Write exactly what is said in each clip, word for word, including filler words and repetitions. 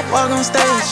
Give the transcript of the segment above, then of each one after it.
walk on stage.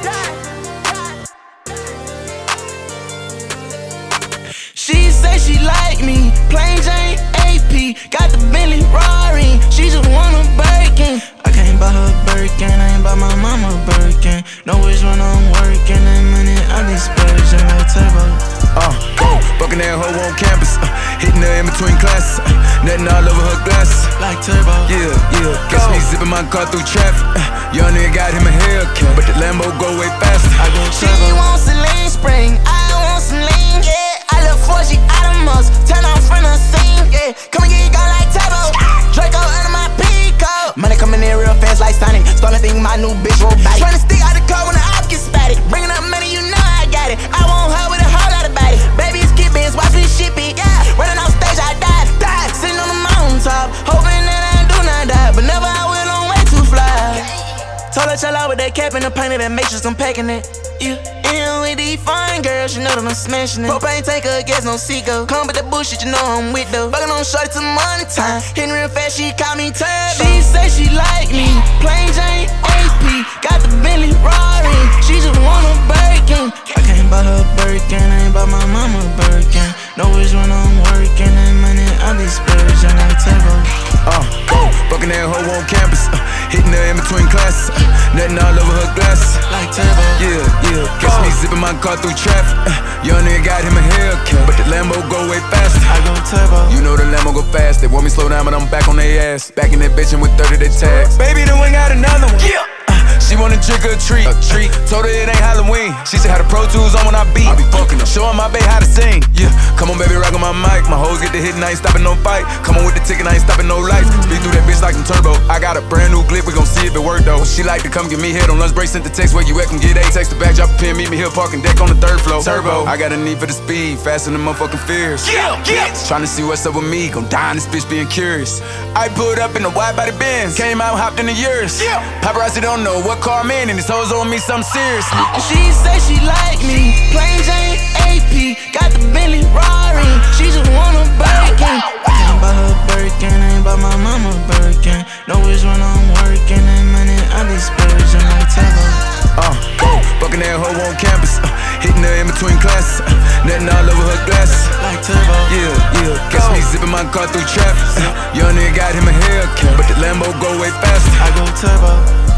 She say she like me, plain Jane A P, got the Bentley Rari, she just want a Birkin. I can't buy her Birkin, I ain't buy my mama Birkin. Know which one I'm working, that money I be splurging like Turbo. Uh, go, fucking that hoe on campus, uh, hitting her in between classes, uh, nothing all over her glasses. Like Turbo. Yeah, yeah, catch me zipping my car through traffic, uh, young nigga got him a haircut, but the Lambo go way faster. I go She Turbo. wants a lean spring, I want some lean, yeah. I look for she out of muscle, turn on front of scene, yeah. Come and get it gone like Turbo, Draco under my peacoat. Money coming in real fast like Sonic, starting to think my new bitch robotic. Tryna stick out the car when the op get spatted, bringing up money, you know I got it. I want her with a whole lot of body, baby it's kippins, watch me ship it, yeah. Running off stage, I die, die, sitting on the mountain top, hoping that I do not die, but never I will, I'm way too fly. Told her chill out with that cap and the paint of that matrix, I'm packing it. Yeah. In with these fine girls, you know that I'm smashing it. Propane take her gas, no Seagull. Come with that bullshit, you know I'm with though. Fuckin' on shorty till money time. Hitting real fast, she call me Turbo. She say she like me, plain Jane A P, got the Bentley Rari, she just want a Birkin. I can't buy her Birkin, I ain't buy my mama Birkin. Know which one I'm working, that money I be splurging like Turbo. Uh, go, fucking that hoe on campus, uh, hitting her in between classes, uh, nothing all over her glasses. Like Turbo. Yeah, yeah, catch me zipping my car through traffic, uh, young nigga got him a haircut, but the Lambo go way faster. I go Turbo. You know the Lambo go fast, they want me slow down, but I'm back on their ass. Back in that bitch and with thirty they tags. Baby, then we got another one. Yeah. She wanna trick or treat, a treat. Told her it ain't Halloween. She said had the Pro Tools on when I beat. I be fucking her, showing my bae how to sing. Yeah, come on baby, rock on my mic. My hoes get the hit and I ain't stopping no fight. Come on with the ticket, I ain't stopping no lights. Speed through that bitch like some Turbo. I got a brand new clip, we gon' see if it work though. She like to come get me head on lunch break, sent the text where you at, come get a text the back, drop a pin, meet me here, parking deck on the third floor. Turbo, I got a need for the speed, faster than motherfucking fears. Yeah, yeah. Trying to see what's up with me, gon' die in this bitch being curious. I pulled up in the wide body Benz, came out, hopped in the years. Yeah. Paparazzi don't know what car I'm in, and these hoes on me something serious. She say she like me, plain Jane A P, got the Bentley Rari, she just want a Birkin. I ain't buy her Birkin, I ain't buy my mama Birkin. Know which one I'm working, that money I be splurging like Turbo. Uh, go, fucking that hoe on campus, uh, hitting her in between classes, uh, nothing all over her glasses. Like Turbo. Yeah, yeah, catch me zipping my car through traffic, uh, young nigga got him a haircut, but the Lambo go way faster. I go Turbo.